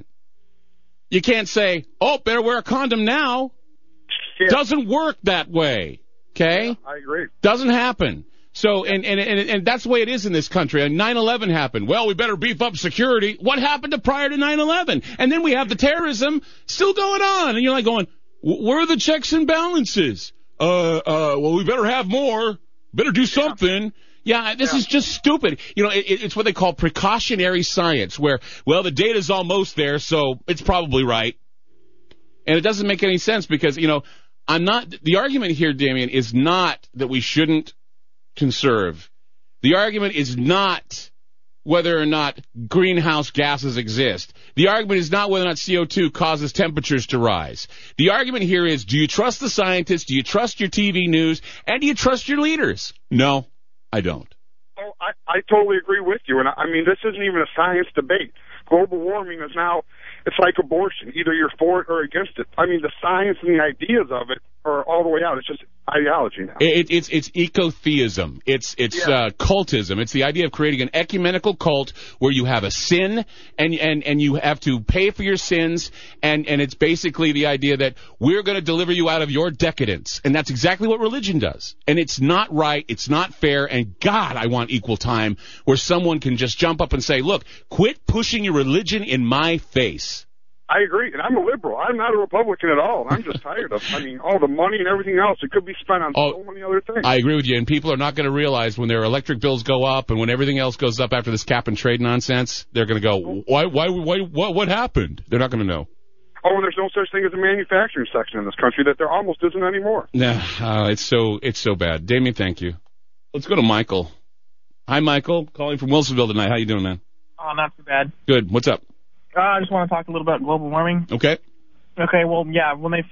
you can't say, oh, better wear a condom now. Yeah. Doesn't work that way. Okay? Yeah, I agree. Doesn't happen. So, and, and, and, and that's the way it is in this country. And nine eleven happened. Well, we better beef up security. What happened to prior to nine eleven? And then we have the terrorism still going on. And you're like going, where are the checks and balances? Uh, uh, well, we better have more. Better do something. Yeah, this yeah. is just stupid. You know, it, it's what they call precautionary science, where, well, the data's almost there, so it's probably right. And it doesn't make any sense because, you know, I'm not, the argument here, Damien, is not that we shouldn't conserve. The argument is not whether or not greenhouse gases exist. The argument is not whether or not C O two causes temperatures to rise. The argument here is, do you trust the scientists? Do you trust your T V news? And do you trust your leaders? No, I don't. Oh, I, I totally agree with you. And I, I mean, this isn't even a science debate. Global warming is now, it's like abortion. Either you're for it or against it. I mean, the science and the ideas of it are all the way out. It's just ideology now. It, it's it's ecotheism. It's it's yeah. uh, cultism. It's the idea of creating an ecumenical cult where you have a sin and and and you have to pay for your sins, and and it's basically the idea that we're going to deliver you out of your decadence, and that's exactly what religion does. And it's not right. It's not fair. And God, I want equal time where someone can just jump up and say, "Look, quit pushing your religion in my face." I agree, and I'm a liberal. I'm not a Republican at all. I'm just tired of, I mean, all the money and everything else. It could be spent on oh, so many other things. I agree with you, and people are not going to realize when their electric bills go up and when everything else goes up after this cap and trade nonsense, they're going to go, why, why, why, what, what happened? They're not going to know. Oh, and there's no such thing as a manufacturing section in this country that there almost isn't anymore. Nah, uh, it's so, it's so bad. Damien, thank you. Let's go to Michael. Hi, Michael. Calling from Wilsonville tonight. How you doing, man? Oh, not too bad. Good. What's up? Uh, I just want to talk a little about global warming. Okay. Okay, well, yeah, when they first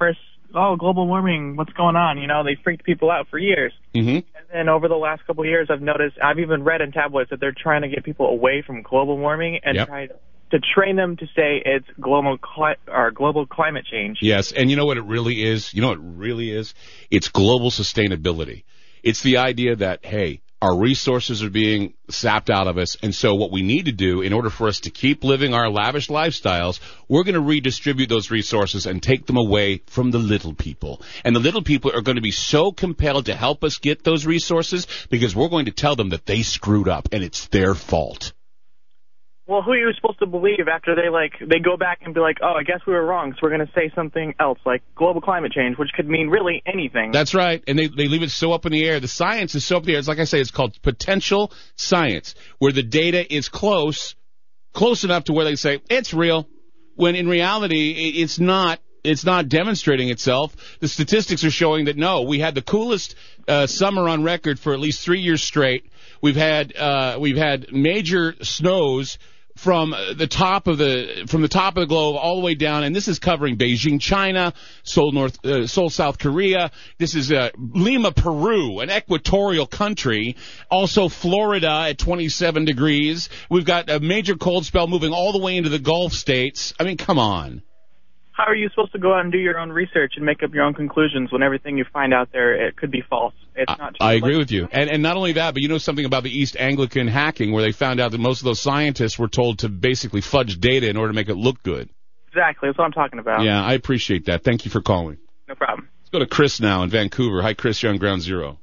oh, global warming, what's going on? You know, they freaked people out for years. Mm-hmm. And then over the last couple of years, I've noticed, I've even read in tabloids that they're trying to get people away from global warming and Yep. try to train them to say it's global cli- or global climate change. Yes, and you know what it really is? You know what it really is? It's global sustainability. It's the idea that, hey, our resources are being sapped out of us, and so what we need to do in order for us to keep living our lavish lifestyles, we're going to redistribute those resources and take them away from the little people. And the little people are going to be so compelled to help us get those resources because we're going to tell them that they screwed up and it's their fault. Well, who are you supposed to believe after they, like, they go back and be like, oh, I guess we were wrong, so we're going to say something else, like global climate change, which could mean really anything. That's right, and they, they leave it so up in the air. The science is so up in the air. It's like I say, it's called potential science, where the data is close, close enough to where they say, it's real, when in reality, it, it's not. It's not demonstrating itself. The statistics are showing that, no, we had the coolest uh, summer on record for at least three years straight. We've had uh, we've had major snows from the top of the from the top of the globe all the way down, and this is covering Beijing, China, Seoul, North, uh, Seoul, South Korea. This is uh, Lima, Peru, an equatorial country. Also Florida at twenty-seven degrees. We've got a major cold spell moving all the way into the Gulf states. I mean, come on. How are you supposed to go out and do your own research and make up your own conclusions when everything you find out there, it could be false? It's not true. I agree with you. And and not only that, but you know something about the East Anglican hacking where they found out that most of those scientists were told to basically fudge data in order to make it look good. Exactly. That's what I'm talking about. Yeah, I appreciate that. Thank you for calling. No problem. Let's go to Chris now in Vancouver. Hi, Chris. You're on Ground Zero.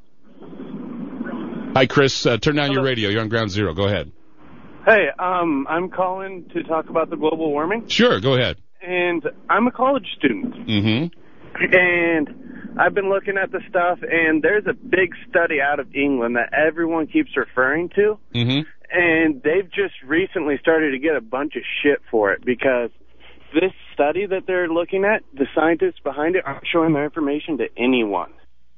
Hi, Chris. Uh, turn down Hello. your radio. You're on Ground Zero. Go ahead. Hey, um, I'm calling to talk about the global warming. Sure. Go ahead. And I'm a college student. Mm-hmm. And I've been looking at the stuff, and there's a big study out of England that everyone keeps referring to. Mm-hmm. And they've just recently started to get a bunch of shit for it because this study that they're looking at, the scientists behind it aren't showing their information to anyone.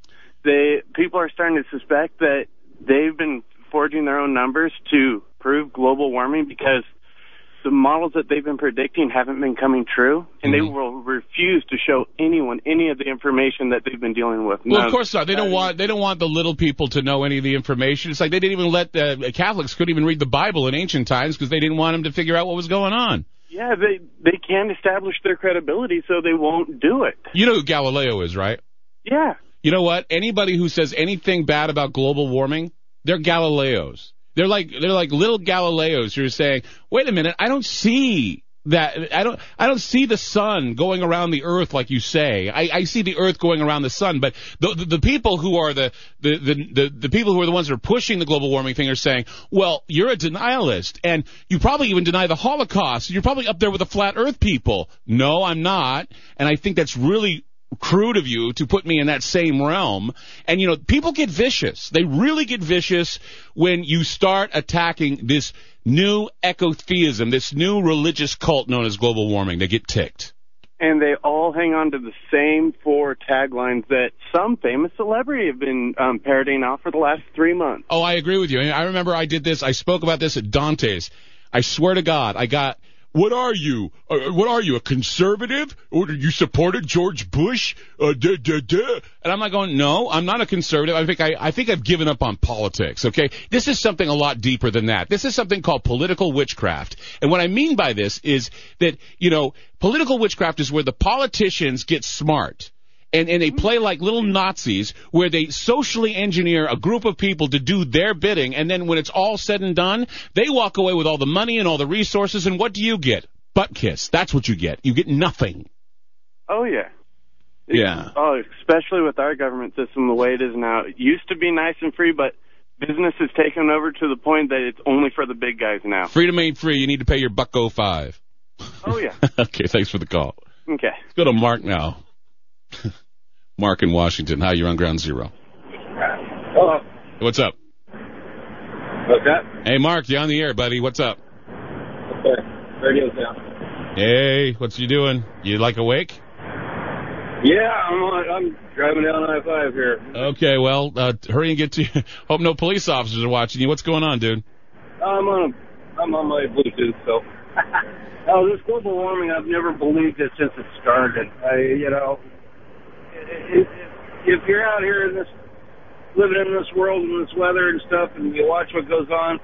They people are starting to suspect that they've been forging their own numbers to prove global warming because the models that they've been predicting haven't been coming true, and Mm-hmm. they will refuse to show anyone any of the information that they've been dealing with. Well, None of course not. They don't study. want they don't want the little people to know any of the information. It's like they didn't even let uh, Catholics couldn't even read the Bible in ancient times because they didn't want them to figure out what was going on. Yeah, they they can't establish their credibility, so they won't do it. You know who Galileo is, right? Yeah. You know what? Anybody who says anything bad about global warming, they're Galileos. They're like they're like little Galileos who are saying, "Wait a minute, I don't see that. I don't I don't see the sun going around the earth like you say. I, I see the earth going around the sun." But the the, the people who are the the, the the the people who are the ones that are pushing the global warming thing are saying, "Well, you're a denialist, and you probably even deny the Holocaust. You're probably up there with the flat Earth people." No, I'm not, and I think that's really crude of you to put me in that same realm. And, you know, people get vicious. They really get vicious when you start attacking this new ecotheism, this new religious cult known as global warming. They get ticked. And they all hang on to the same four taglines that some famous celebrity have been um, parodying off for the last three months. Oh, I agree with you. I remember I did this. I spoke about this at Dante's. I swear to God, I got... What are you? Uh, what are you, a conservative? Or you supported George Bush? Uh, duh, duh, duh. And I'm like going, no, I'm not a conservative. I think I, I think I've given up on politics, okay? This is something a lot deeper than that. This is something called political witchcraft. And what I mean by this is that, you know, political witchcraft is where the politicians get smart. And, and they play like little Nazis where they socially engineer a group of people to do their bidding, and then when it's all said and done, they walk away with all the money and all the resources, and what do you get? Butt kiss. That's what you get. You get nothing. Oh, yeah. Yeah. Oh, especially with our government system the way it is now. It used to be nice and free, but business has taken over to the point that it's only for the big guys now. Freedom ain't free. You need to pay your buck oh five. Oh, yeah. Okay, thanks for the call. Okay. Let's go to Mark now. Mark in Washington. Hi, you're on Ground Zero. Hello. What's up? What's that? Hey, Mark, you're on the air, buddy. What's up? Okay. Radio's down. Hey, what's you doing? You like awake? Yeah, I'm on, I'm driving down I five here. Okay, well, uh, hurry and get to. Hope no police officers are watching you. What's going on, dude? I'm on a, I'm on my Bluetooth, so. Oh, this global warming, I've never believed it since it started. I, you know, if, if you're out here in this, living in this world and this weather and stuff, and you watch what goes on,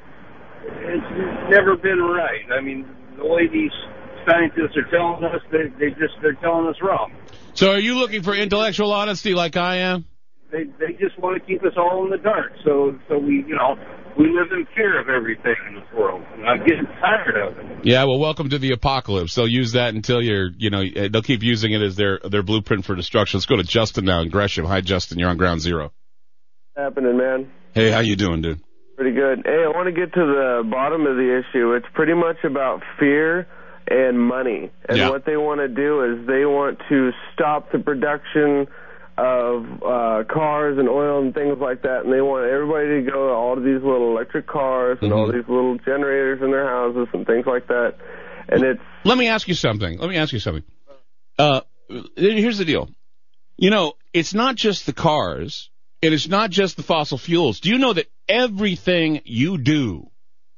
it's never been right. I mean, the way these scientists are telling us, they, they just, they're telling us wrong. So are you looking for intellectual honesty like I am? They they just want to keep us all in the dark. So so we, you know, we live in fear of everything in this world. And I'm getting tired of it. Yeah, well, welcome to the apocalypse. They'll use that until you're, you know, they'll keep using it as their their blueprint for destruction. Let's go to Justin now in Gresham. Hi, Justin. You're on Ground Zero. Happening, man. Hey, how you doing, dude? Pretty good. Hey, I want to get to the bottom of the issue. It's pretty much about fear and money. And yeah. what they want to do is they want to stop the production of uh, cars and oil and things like that, and they want everybody to go to all of these little electric cars and mm-hmm. all these little generators in their houses and things like that. And it's... Let me ask you something. Let me ask you something. Uh, here's the deal. You know, it's not just the cars, and it's not just the fossil fuels. Do you know that everything you do,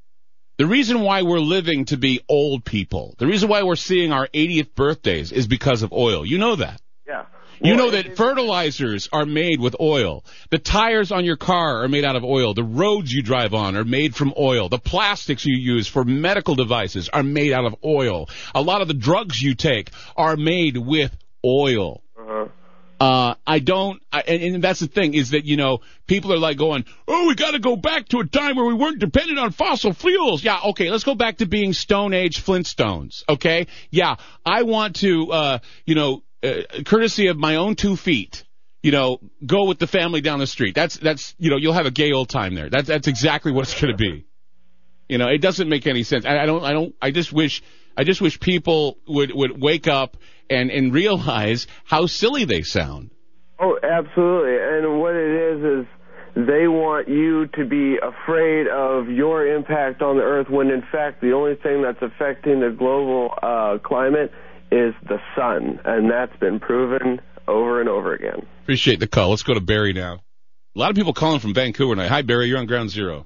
the reason why we're living to be old people, the reason why we're seeing our eightieth birthdays is because of oil. You know that. Yeah. You know that fertilizers are made with oil. The tires on your car are made out of oil. The roads you drive on are made from oil. The plastics you use for medical devices are made out of oil. A lot of the drugs you take are made with oil. Uh-huh. Uh, I don't, I, and, and that's the thing, is that, you know, people are like going, oh, we got to go back to a time where we weren't dependent on fossil fuels. Yeah, okay, let's go back to being Stone Age Flintstones, okay? Yeah, I want to, uh, you know, uh, courtesy of my own two feet, you know, go with the family down the street. That's, that's, you know, you'll have a gay old time there. That's, that's exactly what it's going to be. You know, it doesn't make any sense. I, I don't, I don't, I just wish, I just wish people would, would wake up and, and realize how silly they sound. Oh, absolutely. And what it is is they want you to be afraid of your impact on the earth when, in fact, the only thing that's affecting the global uh, climate is the sun. And that's been proven over and over again. Appreciate the call. Let's go to Barry now. A lot of people calling from Vancouver tonight. Hi, Barry. You're on Ground Zero.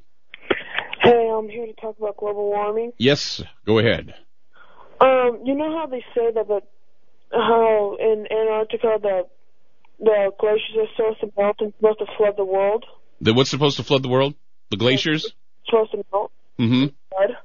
Hey, I'm here to talk about global warming. Yes, go ahead. Um, you know how they say that the how in Antarctica the the glaciers are supposed to melt and supposed to flood the world? The, what's supposed to flood the world? The glaciers? It's supposed to melt. Mm-hmm. Flood.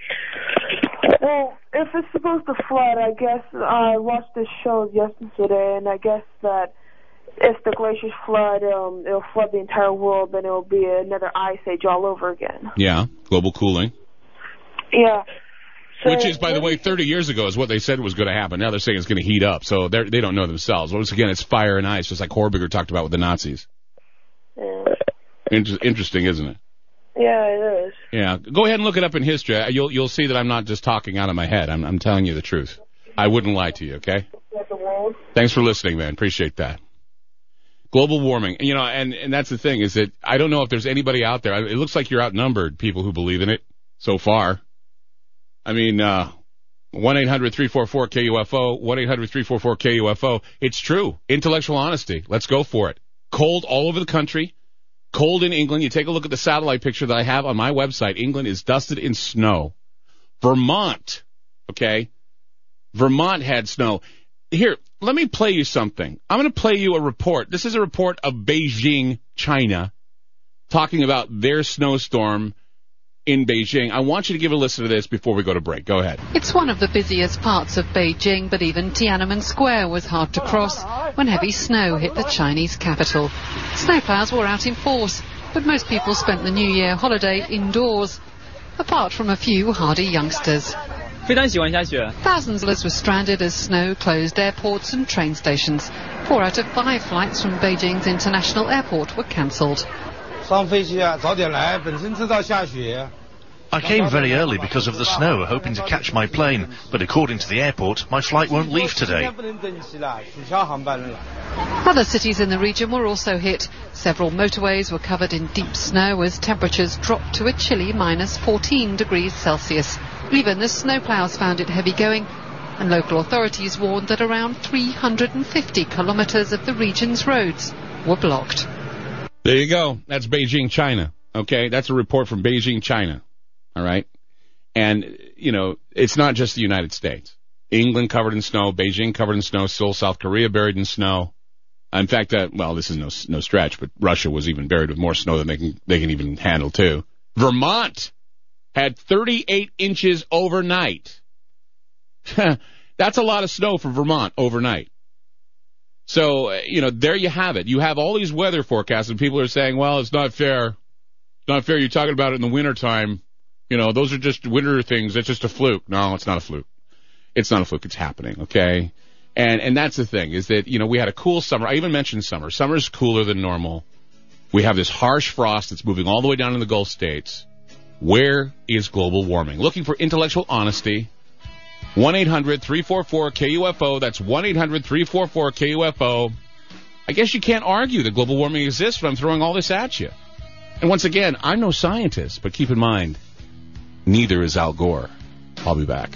Well, if it's supposed to flood, I guess I watched this show yesterday, and I guess that if the glaciers flood, um, it'll flood the entire world, then it'll be another ice age all over again. Yeah, global cooling. Yeah. So, which is, by the way, thirty years ago is what they said was going to happen. Now they're saying it's going to heat up, so they they don't know themselves. Once again, it's fire and ice, just like Horbiger talked about with the Nazis. Yeah. Inter- interesting, isn't it? Yeah, it is. Yeah, go ahead and look it up in history. You'll you'll see that I'm not just talking out of my head. I'm I'm telling you the truth. I wouldn't lie to you. Okay. Thanks for listening, man. Appreciate that. Global warming, you know, and and that's the thing is that I don't know if there's anybody out there. It looks like you're outnumbered, people who believe in it so far. I mean, uh, one eight hundred three four four K U F O, one eight hundred three four four K U F O. It's true. Intellectual honesty. Let's go for it. Cold all over the country. Cold in England. You take a look at the satellite picture that I have on my website. England is dusted in snow. Vermont, okay? Vermont had snow. Here, let me play you something. I'm going to play you a report. This is a report of Beijing, China, talking about their snowstorm in Beijing. I want you to give a listen to this before we go to break. Go ahead. It's one of the busiest parts of Beijing, but even Tiananmen Square was hard to cross when heavy snow hit the Chinese capital. Snowplows were out in force, but most people spent the New Year holiday indoors, apart from a few hardy youngsters. Thousands were stranded as snow closed airports and train stations. Four out of five flights from Beijing's international airport were cancelled. I came very early because of the snow, hoping to catch my plane, but according to the airport, my flight won't leave today. Other cities in the region were also hit. Several motorways were covered in deep snow as temperatures dropped to a chilly minus fourteen degrees Celsius. Even the snowplows found it heavy going, and local authorities warned that around three hundred fifty kilometres of the region's roads were blocked. There you go. That's Beijing, China. Okay, that's a report from Beijing, China. All right? And, you know, it's not just the United States. England covered in snow, Beijing covered in snow, Seoul, South Korea buried in snow. In fact, uh, well, this is no no stretch, but Russia was even buried with more snow than they can they can even handle too. Vermont had thirty-eight inches overnight. That's a lot of snow for Vermont overnight. So, uh, you know, there you have it. You have all these weather forecasts, and people are saying, well, it's not fair. It's not fair. You're talking about it in the wintertime. You know, those are just winter things. It's just a fluke. No, it's not a fluke. It's not a fluke. It's happening, okay? And and that's the thing, is that, you know, we had a cool summer. I even mentioned summer. Summer's cooler than normal. We have this harsh frost that's moving all the way down in the Gulf states. Where is global warming? Looking for intellectual honesty. one eight hundred three four four K U F O. That's one eight hundred three four four K U F O. I guess you can't argue that global warming exists when I'm throwing all this at you. And once again, I'm no scientist, but keep in mind, neither is Al Gore. I'll be back.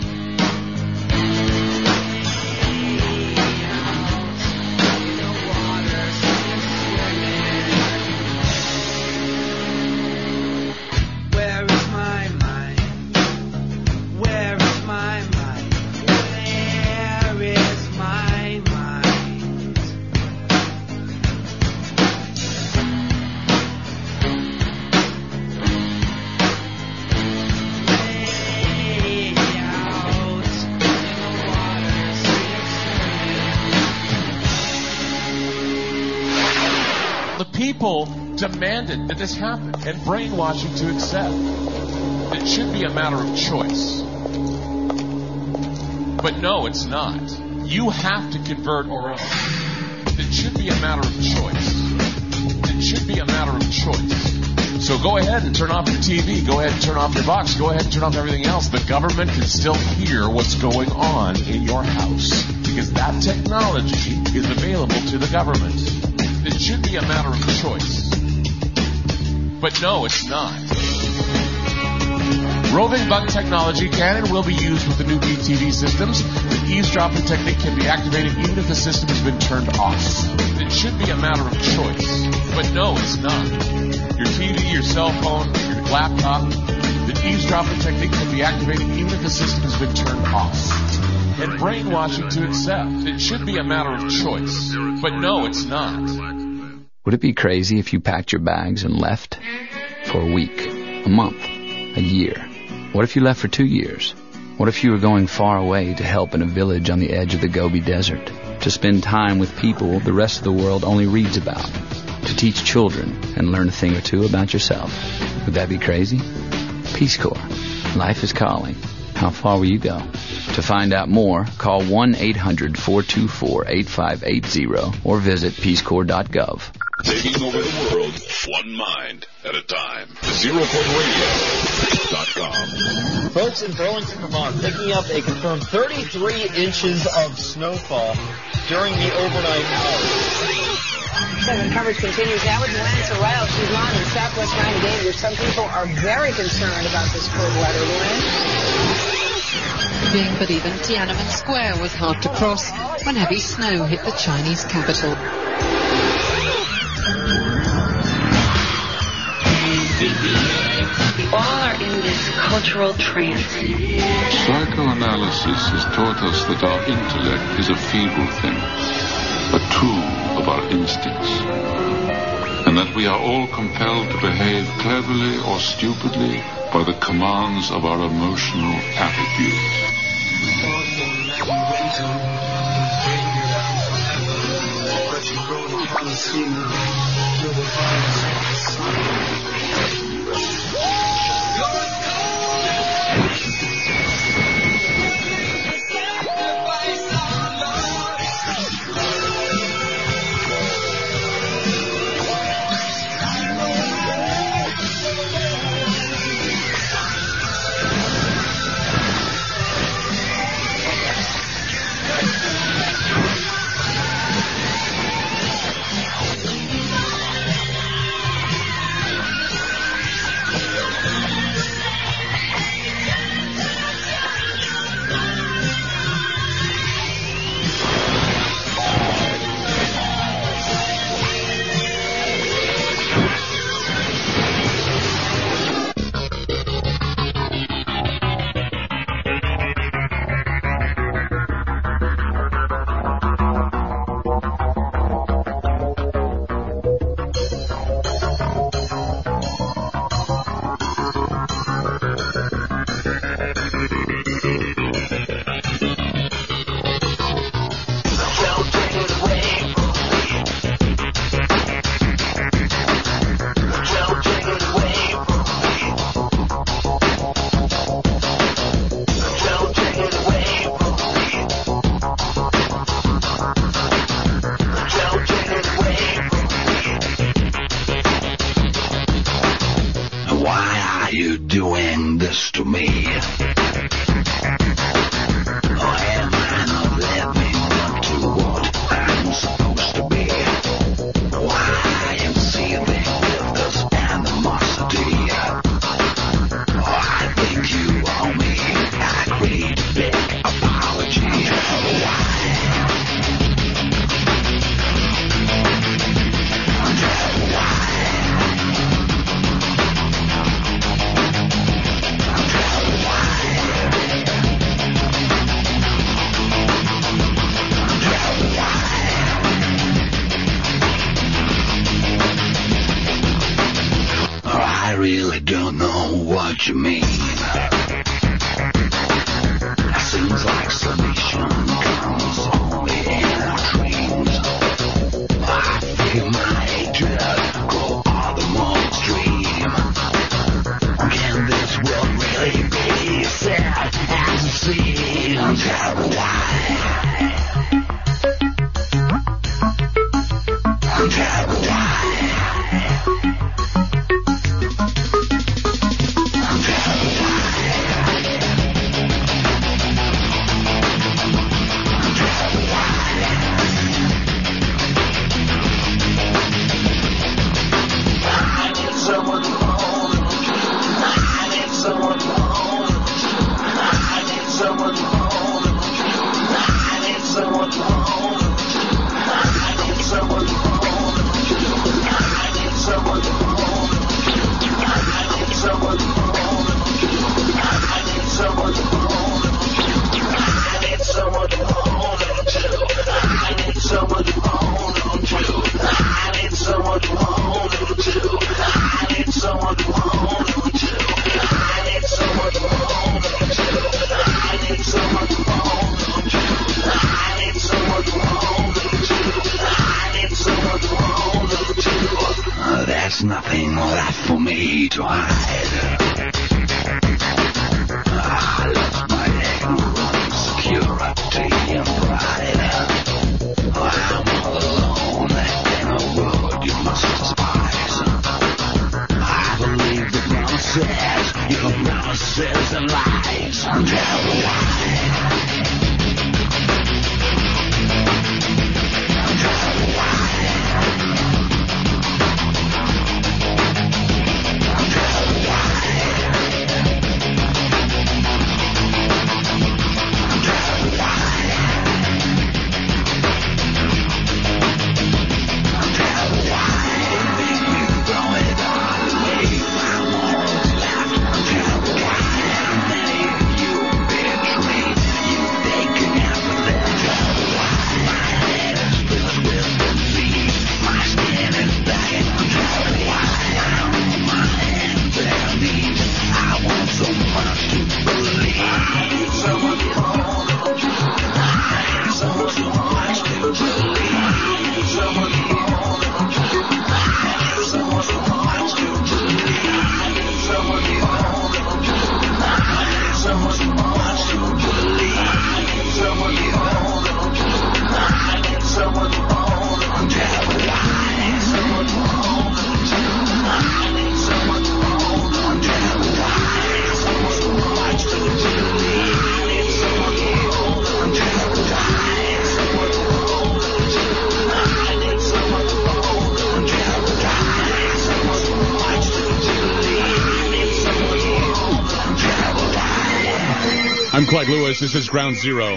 People demanded that this happen and brainwashing to accept. It should be a matter of choice. But no, it's not. You have to convert or else. It should be a matter of choice. It should be a matter of choice. So go ahead and turn off your T V. Go ahead and turn off your box. Go ahead and turn off everything else. The government can still hear what's going on in your house because that technology is available to the government. It should be a matter of choice. But no, it's not. Roving bug technology can and will be used with the new B T V systems. The eavesdropping technique can be activated even if the system has been turned off. It should be a matter of choice. But no, it's not. Your T V, your cell phone, your laptop, the eavesdropping technique can be activated even if the system has been turned off. And brainwashing to accept. It should be a matter of choice. But no, it's not. Would it be crazy if you packed your bags and left? For a week, a month, a year. What if you left for two years? What if you were going far away to help in a village on the edge of the Gobi Desert? To spend time with people the rest of the world only reads about? To teach children and learn a thing or two about yourself? Would that be crazy? Peace Corps. Life is calling. How far will you go? To find out more, call one eight hundred four two four eight five eight zero or visit peace corps dot gov. Taking over the world, one mind at a time. zero point radio dot com. Folks in Burlington, Vermont, picking up a confirmed thirty-three inches of snowfall during the overnight hours. Seven coverage continues now with Luann Sorrell. She's live in Southwest Miami-Dade, where some people are very concerned about this cold weather. Luann? But even Tiananmen Square was hard to cross when heavy snow hit the Chinese capital. We all are in this cultural trance. Psychoanalysis has taught us that our intellect is a feeble thing, a tool of our instincts, and that we are all compelled to behave cleverly or stupidly by the commands of our emotional attitudes. close to me. Or am I not living up to what I'm supposed to be? Why I am seething with this animosity. Oh, I think you owe me a great big apology. Why? I really don't know what you mean. Seems like submission comes only in our dreams. I feel my hatred grow all the more extreme. Can this world really be sad as it seems? Why? Why? There's nothing left for me to hide. I lost my ignorance, security, and pride. I'm all alone in a world you must despise. I believe the promises, your promises and lies. Until why? I'm Clyde Lewis. This is Ground Zero.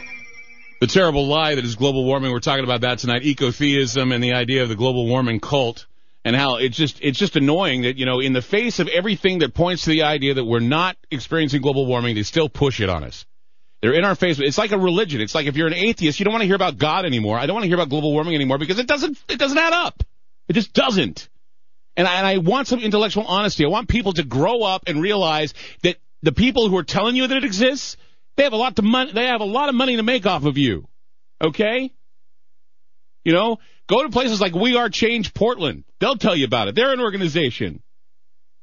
The terrible lie that is global warming. We're talking about that tonight. Ecotheism and the idea of the global warming cult, and how it's just it's just annoying that, you know, in the face of everything that points to the idea that we're not experiencing global warming, they still push it on us. They're in our face. It's like a religion. It's like if you're an atheist, you don't want to hear about God anymore. I don't want to hear about global warming anymore because it doesn't it doesn't add up. It just doesn't. And I, and I want some intellectual honesty. I want people to grow up and realize that the people who are telling you that it exists, they have a lot to money. They have a lot of money to make off of you. Okay? You know, go to places like We Are Change Portland. They'll tell you about it. They're an organization.